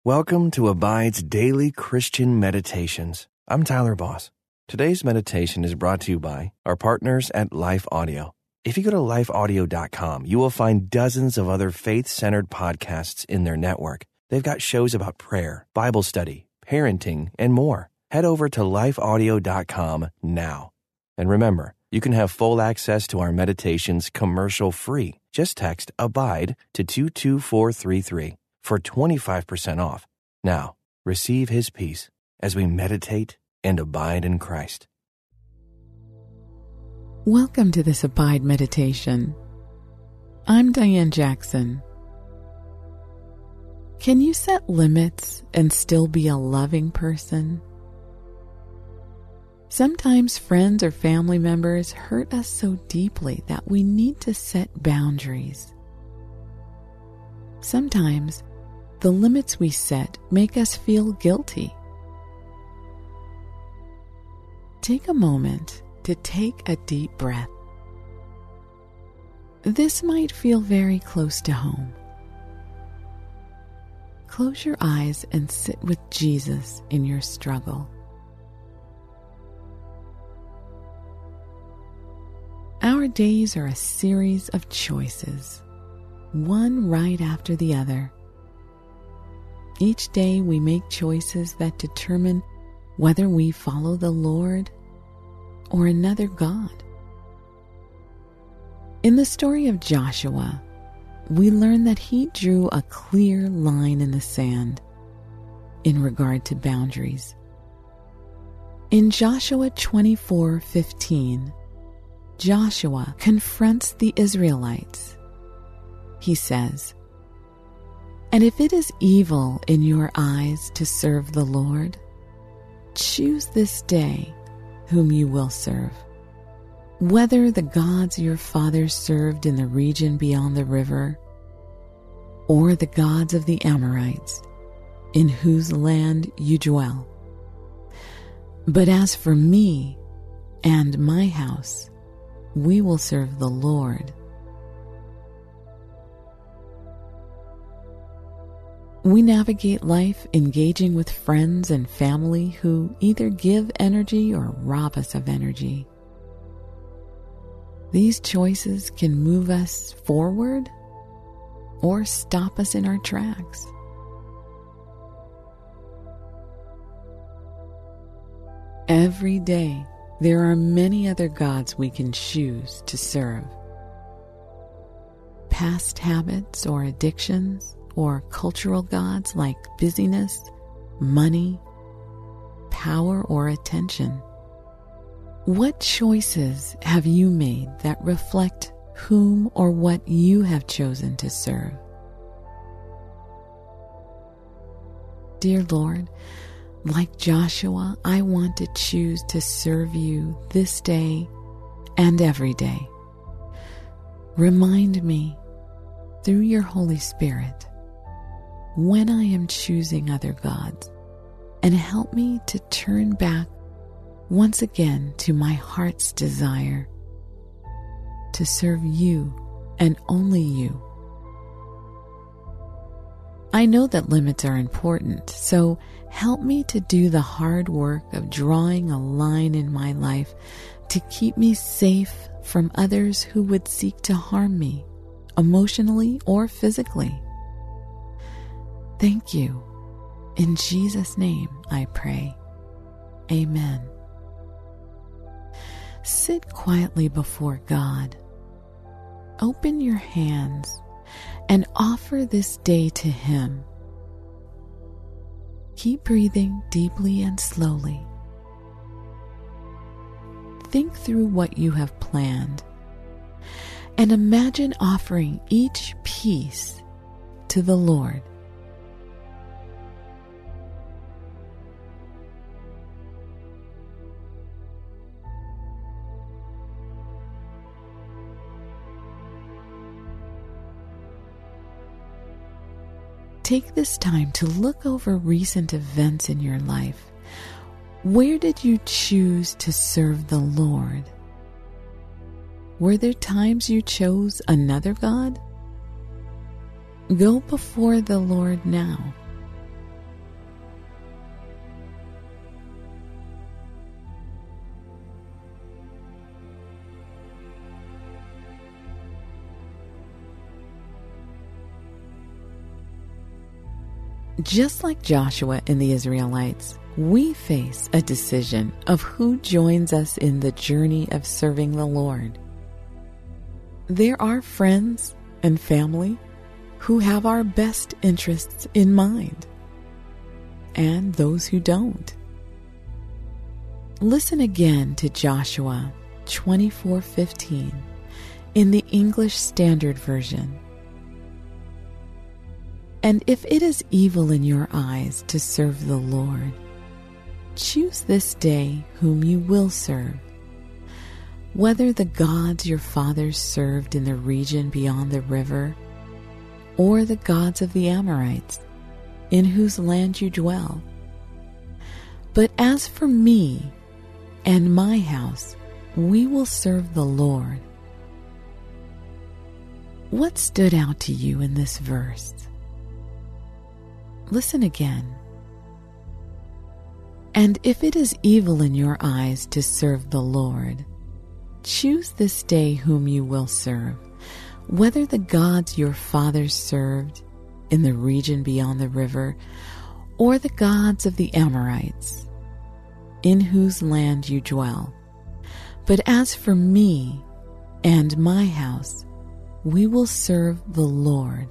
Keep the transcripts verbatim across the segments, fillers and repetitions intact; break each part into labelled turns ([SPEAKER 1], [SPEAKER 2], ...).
[SPEAKER 1] Welcome to Abide's Daily Christian Meditations. I'm Tyler Boss. Today's meditation is brought to you by our partners at Life Audio. If you go to life audio dot com, you will find dozens of other faith-centered podcasts in their network. They've got shows about prayer, Bible study, parenting, and more. Head over to life audio dot com now. And remember, you can have full access to our meditations commercial-free. Just text ABIDE to two two four three three. For twenty-five percent off. Now, receive His peace as we meditate and abide in Christ.
[SPEAKER 2] Welcome to this Abide Meditation. I'm Diane Jackson. Can you set limits and still be a loving person? Sometimes friends or family members hurt us so deeply that we need to set boundaries. Sometimes, the limits we set make us feel guilty. Take a moment to take a deep breath. This might feel very close to home. Close your eyes and sit with Jesus in your struggle. Our days are a series of choices, one right after the other. Each day we make choices that determine whether we follow the Lord or another God. In the story of Joshua, we learn that he drew a clear line in the sand in regard to boundaries. In Joshua twenty-four fifteen, Joshua confronts the Israelites. He says, "And if it is evil in your eyes to serve the Lord, choose this day whom you will serve, whether the gods your fathers served in the region beyond the river, or the gods of the Amorites, in whose land you dwell. But as for me and my house, we will serve the Lord." We navigate life engaging with friends and family who either give energy or rob us of energy. These choices can move us forward or stop us in our tracks. Every day, there are many other gods we can choose to serve. Past habits or addictions, or cultural gods like busyness, money, power, or attention. What choices have you made that reflect whom or what you have chosen to serve? Dear Lord, like Joshua, I want to choose to serve you this day and every day. Remind me, through your Holy Spirit, when I am choosing other gods, and help me to turn back once again to my heart's desire to serve you and only you. I know that limits are important, so help me to do the hard work of drawing a line in my life to keep me safe from others who would seek to harm me, emotionally or physically. Thank you. In Jesus' name I pray. Amen. Sit quietly before God. Open your hands and offer this day to Him. Keep breathing deeply and slowly. Think through what you have planned and imagine offering each piece to the Lord. Take this time to look over recent events in your life. Where did you choose to serve the Lord? Were there times you chose another God? Go before the Lord now Just like Joshua and the Israelites, we face a decision of who joins us in the journey of serving the Lord. There are friends and family who have our best interests in mind, and those who don't. Listen again to Joshua twenty-four fifteen in the English Standard Version. And if it is evil in your eyes to serve the Lord, choose this day whom you will serve, whether the gods your fathers served in the region beyond the river, or the gods of the Amorites, in whose land you dwell. But as for me and my house, we will serve the Lord. What stood out to you in this verse? Listen again. And if it is evil in your eyes to serve the Lord, choose this day whom you will serve, whether the gods your fathers served in the region beyond the river, or the gods of the Amorites, in whose land you dwell. But as for me and my house, we will serve the Lord.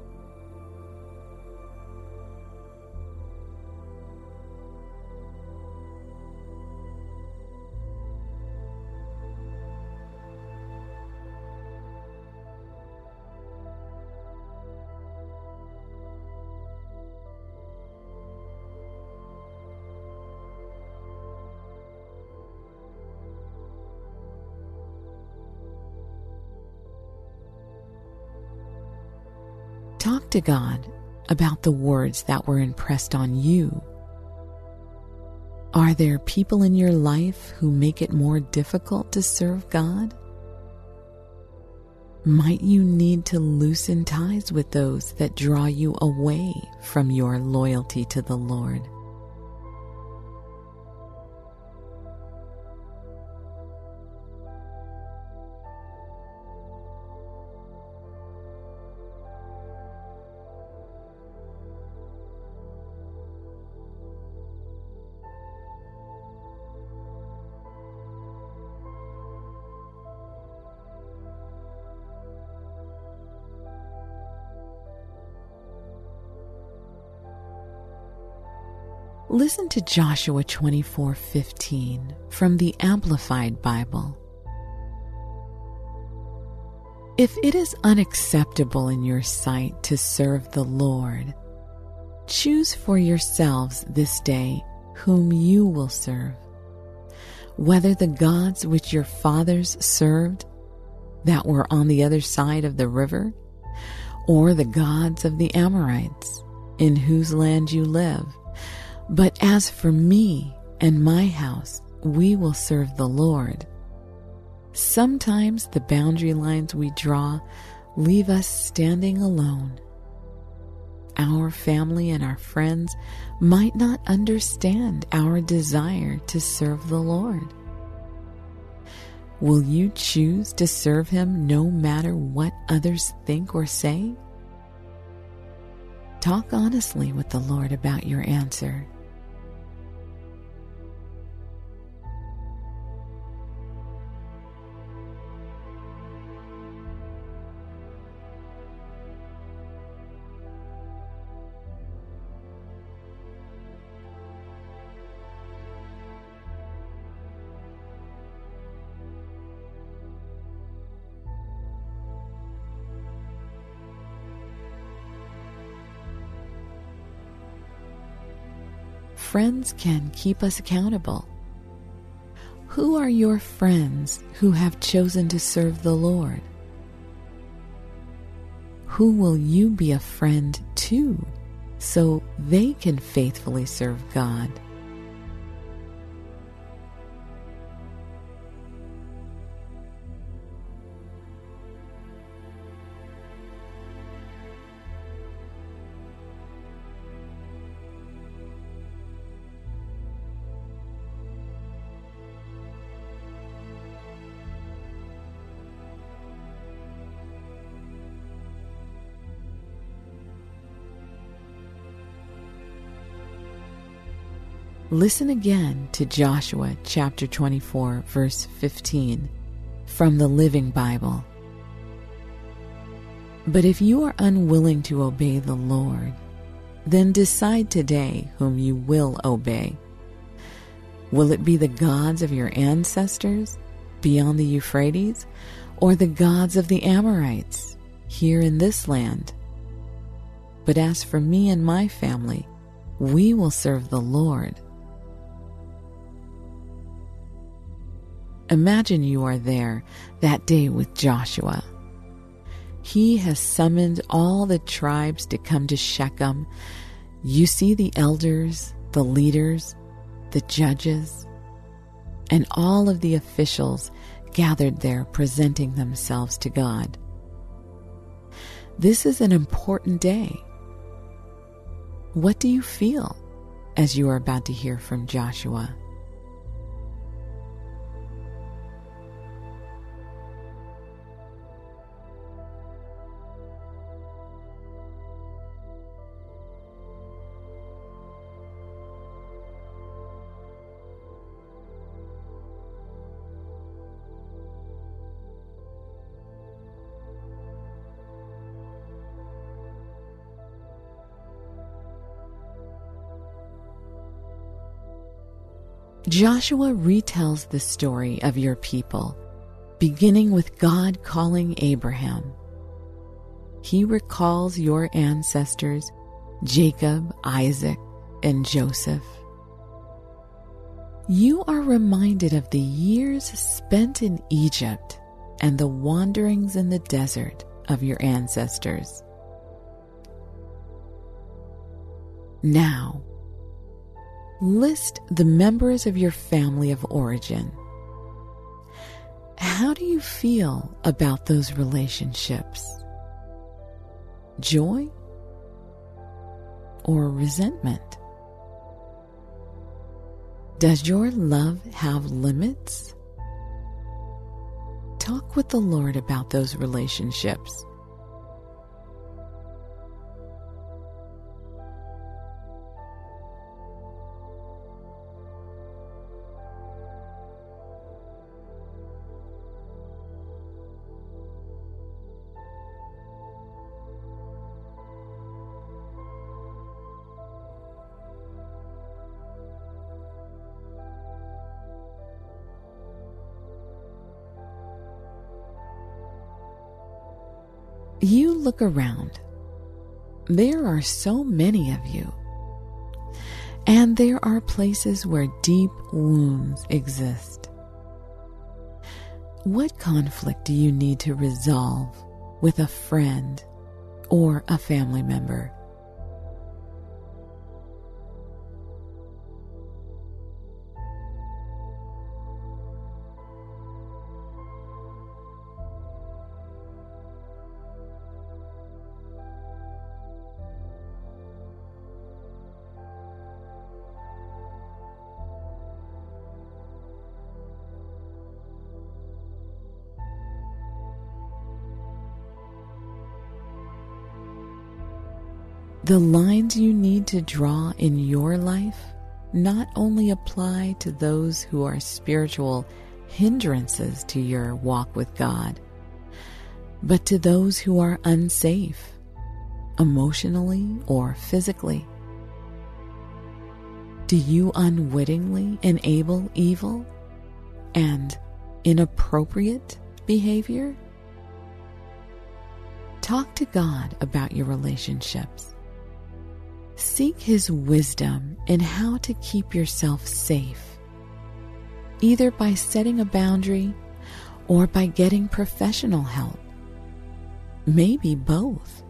[SPEAKER 2] Talk to God about the words that were impressed on you. Are there people in your life who make it more difficult to serve God? Might you need to loosen ties with those that draw you away from your loyalty to the Lord? Listen to Joshua twenty-four fifteen from the Amplified Bible. If it is unacceptable in your sight to serve the Lord, choose for yourselves this day whom you will serve, whether the gods which your fathers served that were on the other side of the river, or the gods of the Amorites, in whose land you live. But as for me and my house, we will serve the Lord. Sometimes the boundary lines we draw leave us standing alone. Our family and our friends might not understand our desire to serve the Lord. Will you choose to serve Him no matter what others think or say? Talk honestly with the Lord about your answer. Friends can keep us accountable. Who are your friends who have chosen to serve the Lord? Who will you be a friend to so they can faithfully serve God? Listen again to Joshua chapter twenty-four, verse fifteen, from the Living Bible. But if you are unwilling to obey the Lord, then decide today whom you will obey. Will it be the gods of your ancestors beyond the Euphrates, or the gods of the Amorites here in this land? But as for me and my family, we will serve the Lord. Imagine you are there that day with Joshua. He has summoned all the tribes to come to Shechem. You see the elders, the leaders, the judges, and all of the officials gathered there presenting themselves to God. This is an important day. What do you feel as you are about to hear from Joshua? Joshua retells the story of your people, beginning with God calling Abraham. He recalls your ancestors, Jacob, Isaac, and Joseph. You are reminded of the years spent in Egypt and the wanderings in the desert of your ancestors. Now, list the members of your family of origin. How do you feel about those relationships? Joy or resentment? Does your love have limits? Talk with the Lord about those relationships. You look around. There are so many of you. And there are places where deep wounds exist. What conflict do you need to resolve with a friend or a family member? The lines you need to draw in your life not only apply to those who are spiritual hindrances to your walk with God, but to those who are unsafe, emotionally or physically. Do you unwittingly enable evil and inappropriate behavior? Talk to God about your relationships. Seek His wisdom in how to keep yourself safe, either by setting a boundary or by getting professional help. Maybe both.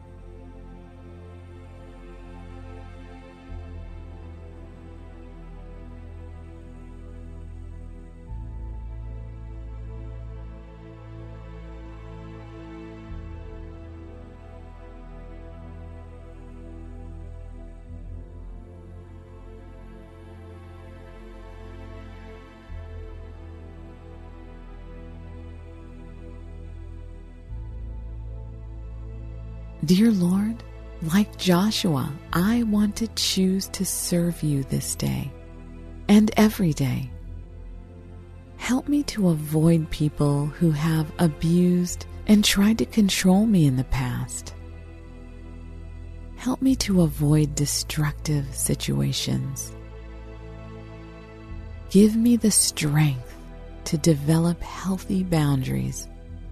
[SPEAKER 2] Dear Lord, like Joshua, I want to choose to serve you this day. and every day. Help me to avoid people who have abused and tried to control me in the past. Help me to avoid destructive situations. Give me the strength to develop healthy boundaries.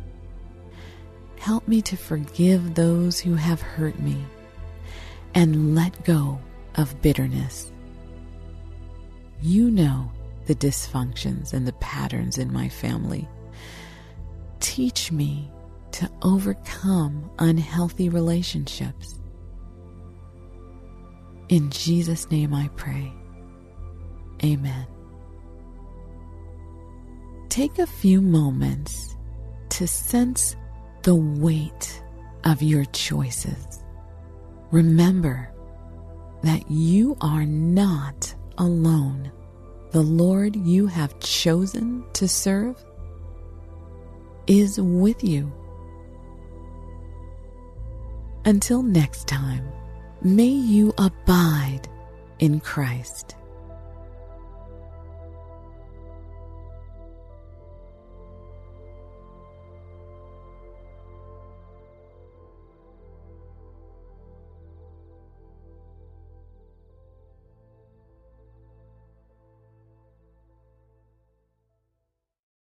[SPEAKER 2] Help me to forgive those who have hurt me and let go of bitterness. You know the dysfunctions and the patterns in my family. Teach me to overcome unhealthy relationships. In Jesus' name I pray. Amen. Take a few moments to sense the weight of your choices. Remember that you are not alone. The Lord you have chosen to serve is with you. Until next time, may you abide in Christ.